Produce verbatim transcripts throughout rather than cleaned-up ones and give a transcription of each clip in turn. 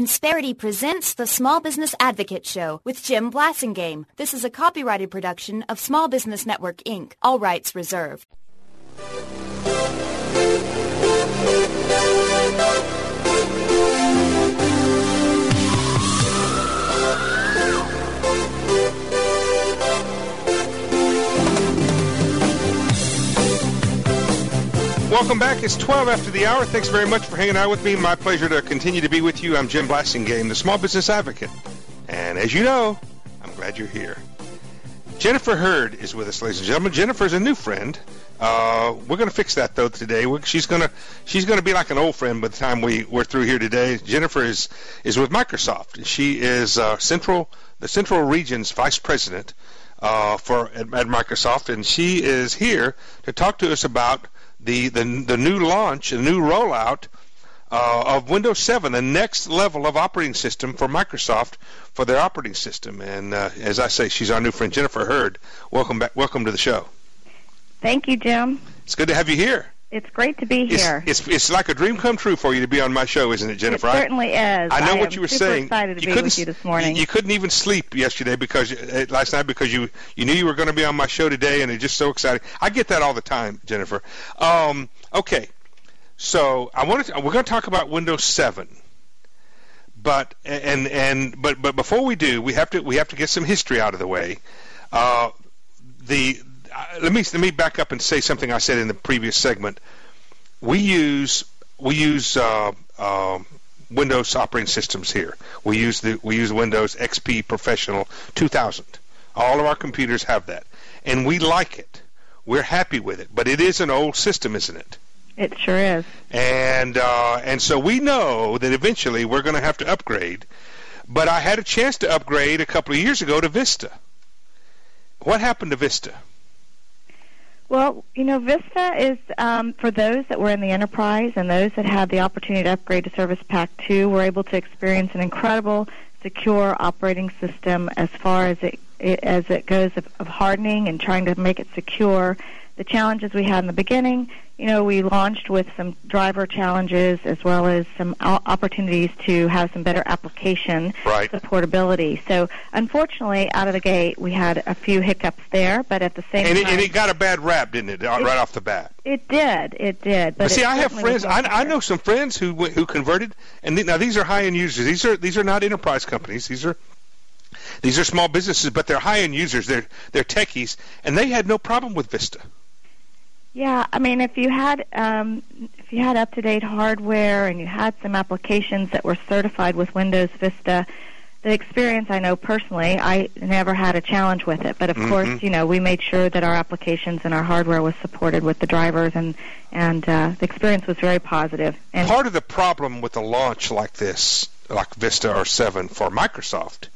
Insperity presents the Small Business Advocate Show with Jim Blasingame. This is a copyrighted production of Small Business Network, Incorporated. All rights reserved. Welcome back. It's twelve after the hour. Thanks very much for hanging out with me. My pleasure to continue to be with you. I'm Jim Blasingame, the Small Business Advocate. And as you know, I'm glad you're here. Jennifer Hurd is with us, ladies and gentlemen. Jennifer's a new friend. Uh, we're going to fix that, though, today. We're, she's going to she's going to be like an old friend by the time we, we're through here today. Jennifer is, is with Microsoft. She is uh, Central the Central Region's Vice President uh, for at, at Microsoft, and she is here to talk to us about the the, the new launch, the new rollout uh, of Windows seven, the next level of operating system for Microsoft for their operating system. And uh, as I say, she's our new friend, Jennifer Hurd. Welcome back. Welcome to the show. Thank you, Jim. It's good to have you here. It's great to be here. It's, it's it's like a dream come true for you to be on my show, isn't it, Jennifer? It certainly is. I know I what you were super saying. Excited to you be couldn't with you this morning. You, you couldn't even sleep yesterday because uh, last night because you you knew you were going to be on my show today, and it's just so exciting. I get that all the time, Jennifer. Um, okay, so I wanted to, we're going to talk about Windows seven, but and and but but before we do, we have to we have to get some history out of the way. Uh, the uh, let me let me back up and say something I said in the previous segment. We use we use uh, uh, Windows operating systems here. We use the we use Windows X P Professional two thousand. All of our computers have that, and we like it. We're happy with it, but it is an old system, isn't it? It sure is. And uh, and so we know that eventually we're going to have to upgrade. But I had a chance to upgrade a couple of years ago to Vista. What happened to Vista? Well, you know, Vista is, um, for those that were in the enterprise and those that had the opportunity to upgrade to Service Pack two, were able to experience an incredible, secure operating system as far as it, it as it goes of, of hardening and trying to make it secure. The challenges we had in the beginning, you know, we launched with some driver challenges as well as some opportunities to have some better application right. supportability. So, unfortunately, out of the gate, we had a few hiccups there, but at the same and time... It, and it got a bad rap, didn't it, right it, off the bat? It did, it did. But, but see, it I have friends, I, I know some friends who who converted, and th- now these are high-end users. These are these are not enterprise companies. These are... These are small businesses, but they're high-end users. They're they're techies, and they had no problem with Vista. Yeah, I mean, if you had um, if you had up-to-date hardware and you had some applications that were certified with Windows Vista, the experience I know personally, I never had a challenge with it. But of mm-hmm. course, you know, we made sure that our applications and our hardware was supported with the drivers, and and uh, the experience was very positive. And part of the problem with a launch like this, like Vista or seven for Microsoft,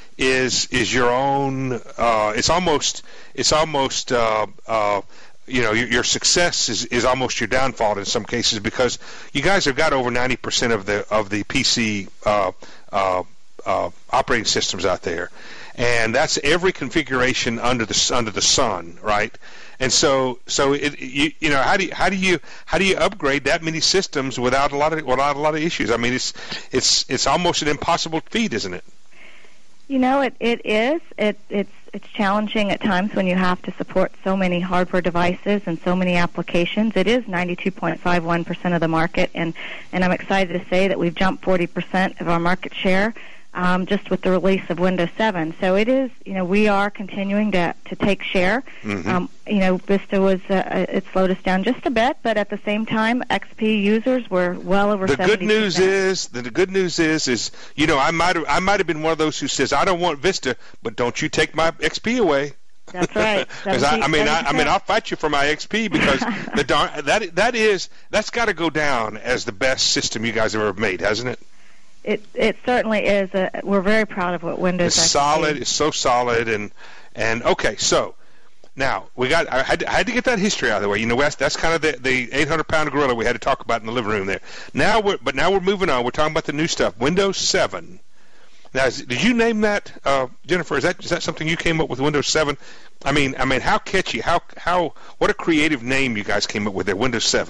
is is your own. Uh, it's almost it's almost. Uh, uh, You know, your, your success is, is almost your downfall in some cases because you guys have got over ninety percent of the of the P C uh, uh, uh, operating systems out there, and that's every configuration under the under the sun, right? And so, so it, you, you know, how do you, how do you how do you upgrade that many systems without a lot of without a lot of issues? I mean, it's it's it's almost an impossible feat, isn't it? You know, it it is. It it's it's challenging at times when you have to support so many hardware devices and so many applications. It is ninety-two point five one percent of the market, and, and I'm excited to say that we've jumped forty percent of our market share um, just with the release of Windows seven. So it is, you know, we are continuing to, to take share. Mm-hmm. Um, you know, Vista was, uh, it slowed us down just a bit, but at the same time, X P users were well over seventy percent. The good news is, the, the good news is, is, you know, I might have, I might have been one of those who says, I don't want Vista, but don't you take my X P away. That's right. Because I, I mean, I, I mean, I'll fight you for my X P because the darn, that that is that's got to go down as the best system you guys have ever made, hasn't it? It it certainly is. A, we're very proud of what Windows. It's solid. It's so solid, and and okay. So now we got. I had, to, I had to get that history out of the way. You know, that's, that's kind of the the eight hundred pound gorilla we had to talk about in the living room there. Now we're but now we're moving on. We're talking about the new stuff. Windows seven. Now, is, did you name that, uh, Jennifer? Is that is that something you came up with, Windows seven? I mean, I mean, how catchy? How how what a creative name you guys came up with there, Windows seven.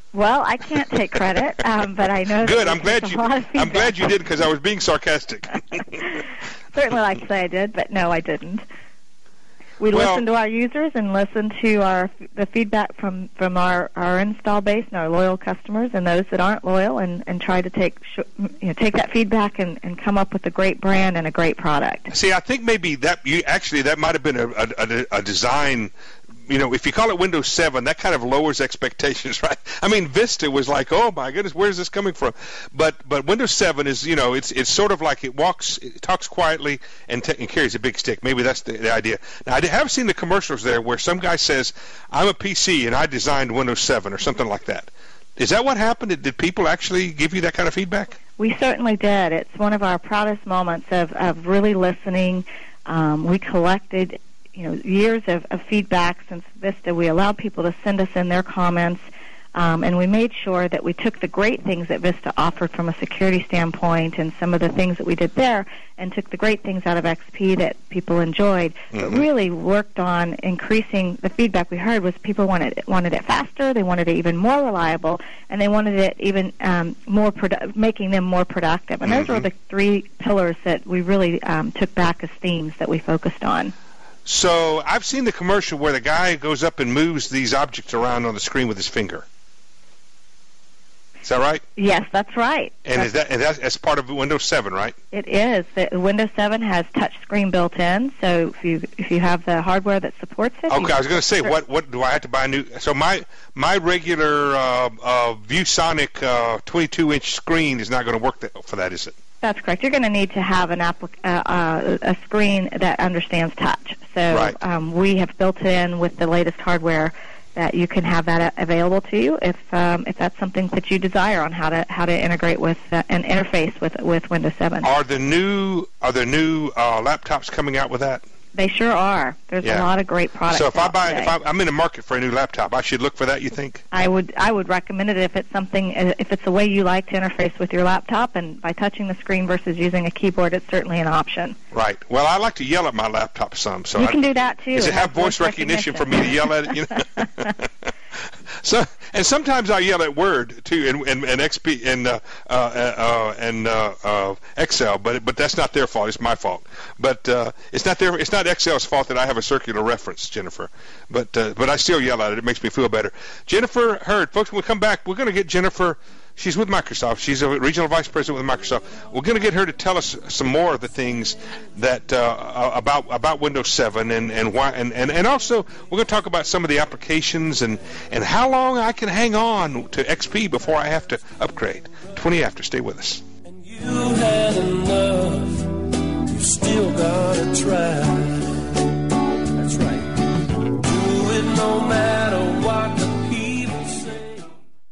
Well, I can't take credit, um, but I know. Good. That I'm glad you. I'm glad you did because I was being sarcastic. Certainly like to say I did, but no, I didn't. We well, listen to our users and listen to our the feedback from, from our, our install base and our loyal customers and those that aren't loyal, and, and try to take you know take that feedback and, and come up with a great brand and a great product. See, I think maybe that you actually that might have been a, a, a design. You know, if you call it Windows seven, that kind of lowers expectations, right? I mean, Vista was like, oh my goodness, where's this coming from? But but Windows seven is, you know, it's it's sort of like it walks, it talks quietly and, t- and carries a big stick. Maybe that's the, the idea. Now, I have seen the commercials there where some guy says, I'm a P C and I designed Windows seven or something like that. Is that what happened? Did, did people actually give you that kind of feedback? We certainly did. It's one of our proudest moments of, of really listening. Um, we collected you know, years of, of feedback since Vista. We allowed people to send us in their comments, um, and we made sure that we took the great things that Vista offered from a security standpoint and some of the things that we did there, and took the great things out of X P that people enjoyed, mm-hmm. but really worked on increasing the feedback we heard was people wanted it, wanted it faster, they wanted it even more reliable, and they wanted it even um, more produ- making them more productive. And mm-hmm. those were the three pillars that we really um, took back as themes that we focused on. So I've seen the commercial where the guy goes up and moves these objects around on the screen with his finger. Is that right? Yes, that's right. And that's, is that and that's, that's part of Windows seven, right? It is. The Windows seven has touch screen built in, so if you if you have the hardware that supports it. Okay, I was going to say, what what do I have to buy a new? So my my regular uh, uh, ViewSonic uh, twenty-two inch screen is not going to work that, for that, is it? That's correct. You're going to need to have an applic- uh, uh, a screen that understands touch. So right. um, we have built in with the latest hardware that you can have that available to you if um, if that's something that you desire on how to how to integrate with uh, and interface with with Windows seven. Are the new are there new uh, laptops coming out with that? They sure are. There's yeah. a lot of great products. So if I buy, today. if I, I'm in the market for a new laptop, I should look for that. You think? I would. I would recommend it if it's something. If it's a way you like to interface with your laptop, and by touching the screen versus using a keyboard, it's certainly an option. Right. Well, I like to yell at my laptop some. So you I, can do that too. Does it have voice recognition, recognition for me to yell at it? You know? So, and sometimes I yell at Word too, and and, and X P and uh, uh, uh, and uh, uh, Excel, but but that's not their fault. It's my fault. But uh, it's not their it's not Excel's fault that I have a circular reference, Jennifer. But uh, but I still yell at it. It makes me feel better. Jennifer Hurd, folks, when we come back, we're going to get Jennifer. She's with Microsoft. She's a regional vice president with Microsoft. We're going to get her to tell us some more of the things that uh, about about Windows seven and and why and, and, and also we're going to talk about some of the applications and, and how long I can hang on to X P before I have to upgrade. twenty after. Stay with us. And you had enough. You still gotta try. That's right. Do it no matter what the people say.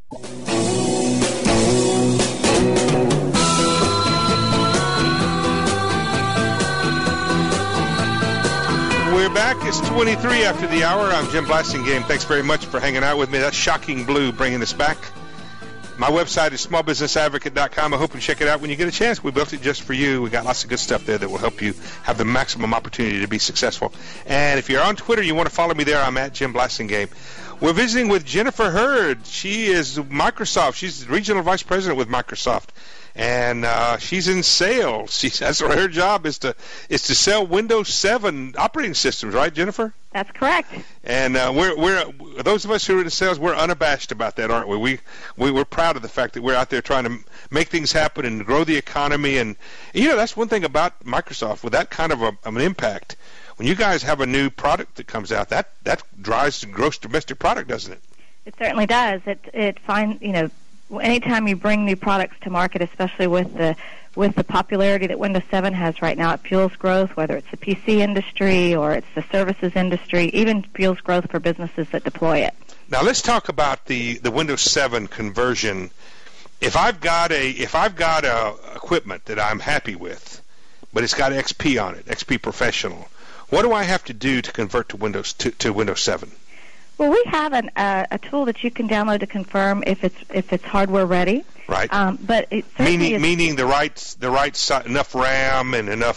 We're back. It's twenty-three after the hour. I'm Jim Blasingame. Thanks very much for hanging out with me. That's Shocking Blue bringing us back. My website is small business advocate dot com. I hope you check it out when you get a chance. We built it just for you. We got lots of good stuff there that will help you have the maximum opportunity to be successful. And if you're on Twitter, you want to follow me there, I'm at Jim Blasingame. We're visiting with Jennifer Hurd. She is Microsoft. She's regional vice president with Microsoft. And uh, she's in sales. She's, that's her job is to is to sell Windows seven operating systems, right, Jennifer? That's correct. And uh, we're we're those of us who are in sales, we're unabashed about that, aren't we? We we we're proud of the fact that we're out there trying to make things happen and grow the economy. And you know that's one thing about Microsoft with that kind of, a, of an impact. When you guys have a new product that comes out, that that drives gross domestic product, doesn't it? It certainly does. It it find you know. Anytime you bring new products to market, especially with the with the popularity that Windows seven has right now, it fuels growth, whether it's the P C industry or it's the services industry, even fuels growth for businesses that deploy it. Now let's talk about the, the Windows seven conversion. If I've got a if I've got a equipment that I'm happy with, but it's got X P on it, X P Professional, what do I have to do to convert to Windows to, to Windows seven? Well, we have an, uh, a tool that you can download to confirm if it's if it's hardware ready. Right. Um, but it meaning is, meaning the right the right si- enough RAM and enough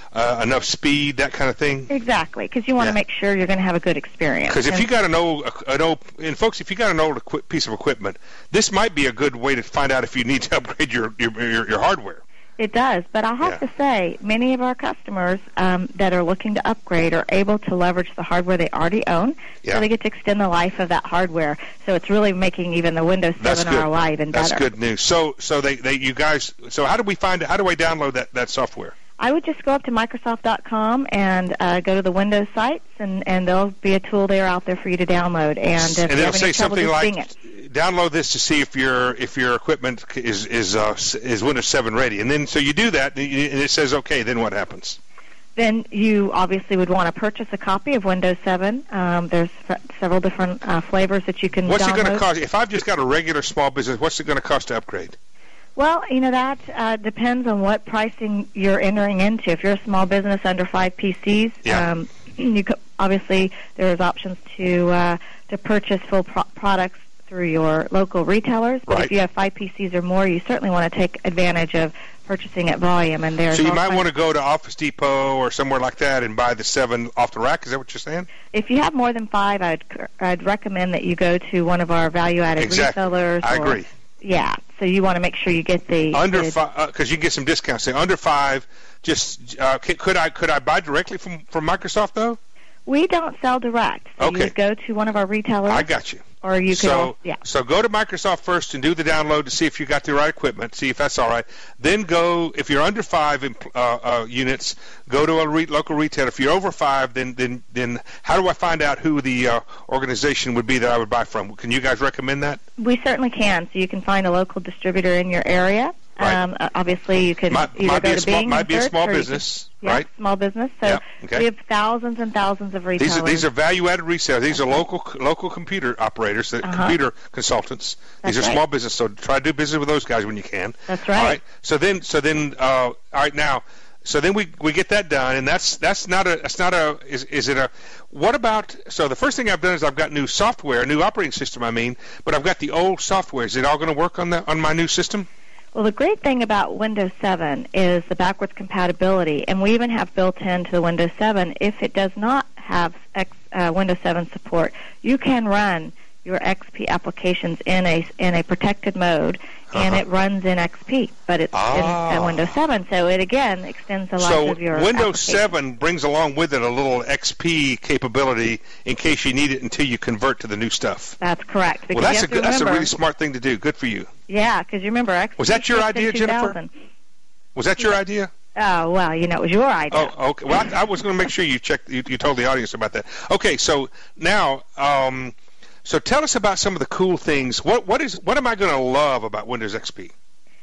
uh, enough speed, that kind of thing? Exactly, because you want to Yeah. make sure you're going to have a good experience. Because if And- you got an old, an old, and folks, if you got an old equi- piece of equipment, this might be a good way to find out if you need to upgrade your your, your, your hardware. It does, but I'll have Yeah. to say, many of our customers um, that are looking to upgrade are able to leverage the hardware they already own, Yeah. so they get to extend the life of that hardware. So it's really making even the Windows That's seven good. R O I even That's better. good news. So, so they, they, you guys, so how do we find? How do I download that, that software? I would just go up to Microsoft dot com and uh, go to the Windows sites, and, and there'll be a tool there out there for you to download. And if and you it'll have say any trouble, something just like, Bing it. download this to see if your if your equipment is is uh, is Windows seven ready. And then so you do that, and it says okay. Then what happens? Then you obviously would want to purchase a copy of Windows seven. Um, there's f- several different uh, flavors that you can What's download. it going to cost? If I've just got a regular small business, what's it going to cost to upgrade? Well, you know, that uh, depends on what pricing you're entering into. If you're a small business under five P Cs, Yeah. um, you could, obviously there's options to uh, to purchase full pro- products through your local retailers. But Right. if you have five P Cs or more, you certainly want to take advantage of purchasing at volume. And there's So you all might kinds- want to go to Office Depot or somewhere like that and buy the seven off the rack. Is that what you're saying? If you have more than five, I'd I'd recommend that you go to one of our value-added Exactly. resellers. I or- agree. Yeah. So you want to make sure you get the Under the- five, because you can get some discounts. Say under five. Just uh, c- could I could I buy directly from from Microsoft though? We don't sell direct. So Okay. you would go to one of our retailers. I got you. Or you could, So, also, yeah. so go to Microsoft first and do the download to see if you got the right equipment, see if that's all right. Then go, if you're under five uh, uh, units, go to a re- local retailer. If you're over five, then then then how do I find out who the uh, organization would be that I would buy from? Can you guys recommend that? We certainly can. So you can find a local distributor in your area. Right. Um, uh, obviously, you can Might, either might be go a to small, Bing might and be a search, small or you can- business, yeah, right? small business. So Yeah, okay. we have thousands and thousands of These retailers. are these are value-added resellers. These are local local computer operators, the Uh-huh. computer consultants. That's These are right. small business, so try to do business with those guys when you can. That's All right. right. So then, so then, uh, all right now, so then we we get that done, and that's that's not a that's not a is is it a what about? So the first thing I've done is I've got new software, new operating system. I mean, but I've got the old software. Is it all going to work on the on my new system? Well, the great thing about Windows seven is the backwards compatibility, and we even have built into the Windows seven, if it does not have X, uh, Windows seven support, you can run your X P applications in a in a protected mode, and Uh-huh. it runs in X P, but it's Ah. in uh, Windows seven, so it again extends the life So of your Windows application. seven brings along with it a little X P capability in case you need it until you convert to the new stuff. That's correct. Because Well, that's you a have to good, that's a remember, really smart thing to do. Good for you. yeah, because you remember X P Was that your shipped in idea, Jennifer? two thousand. Was that your idea? Oh well, you know, it was your idea. Oh, okay. Well, I, I was going to make sure you checked. You, you told the audience about that. Okay, so now, um, so tell us about some of the cool things. What what is what am I going to love about Windows X P?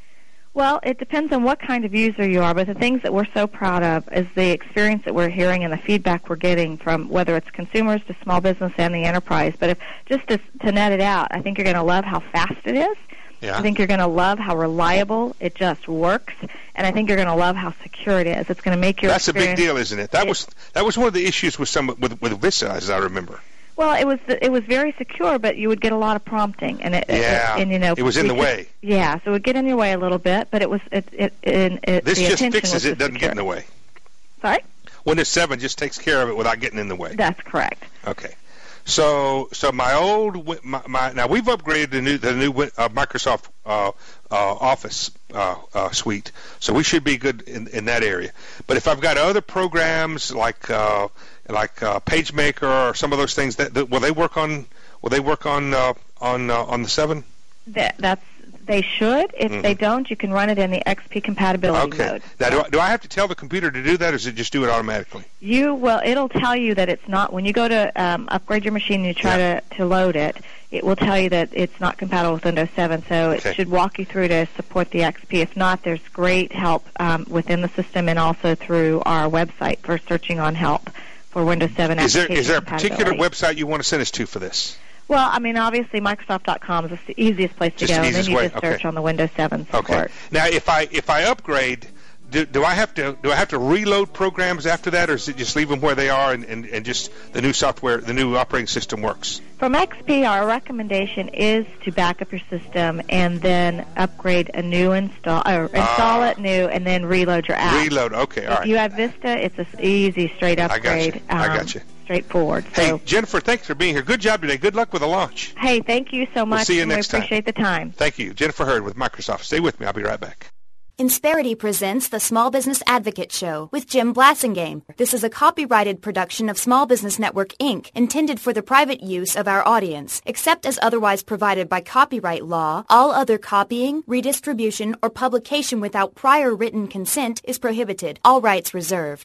Well, it depends on what kind of user you are, but the things that we're so proud of is the experience that we're hearing and the feedback we're getting from whether it's consumers to small business and the enterprise. But if just to, to net it out, I think you're going to love how fast it is. Yeah. I think you're going to love how reliable it just works, and I think you're going to love how secure it is. It's going to make your That's a big experience- deal, isn't it? That was that was one of the issues with some with with Vista, as I remember. Well, it was it was very secure, but you would get a lot of prompting, and it, Yeah, it, and you know it was in we the could- way. Yeah, so it would get in your way a little bit, but it was it it, it, it This the just intention fixes was it, to doesn't secure get in the way. Sorry, Windows seven just takes care of it without getting in the way. that's correct. Okay. So, so my old wi- my, my now we've upgraded the new the new wi- uh, Microsoft uh, uh, Office uh, uh, suite, so we should be good in, in that area. But if I've got other programs like uh, like uh, PageMaker or some of those things, that, that will they work on? Will they work on uh, on uh, on the seven? That, that's they should. If Mhm. they don't, you can run it in the X P compatibility Okay. mode. Now, do I, do I have to tell the computer to do that, or does it just do it automatically? You well, it'll tell you that it's not when you go to um, upgrade your machine and you try Yeah. to, to load it. It will tell you that it's not compatible with Windows seven, so Okay. it should walk you through to support the X P. If not, there's great help um, within the system and also through our website for searching on help for Windows seven Is there application is there a particular compatibility. website you want to send us to for this? Well, I mean, obviously, Microsoft dot com is the easiest place to Just go, the and then easiest you way, just search okay. on the Windows seven support. Okay. Now, if I if I upgrade do, do I have to do I have to reload programs after that, or is it just leave them where they are and, and, and just the new software, the new operating system works? From X P, our recommendation is to back up your system and then upgrade a new install, or install uh, it new, and then reload your app. Reload, okay, all if right. If you have Vista, it's an easy, straight upgrade. I got you. Um, I got you. Straightforward. Hey, so, Jennifer, thanks for being here. Good job today. Good luck with the launch. Hey, thank you so much. We'll see you and next we appreciate time. the time. Thank you. Jennifer Hurd with Microsoft. Stay with me. I'll be right back. Insperity presents the Small Business Advocate Show with Jim Blassingame. This is a copyrighted production of Small Business Network, Incorporated, intended for the private use of our audience. Except as otherwise provided by copyright law, all other copying, redistribution, or publication without prior written consent is prohibited. All rights reserved.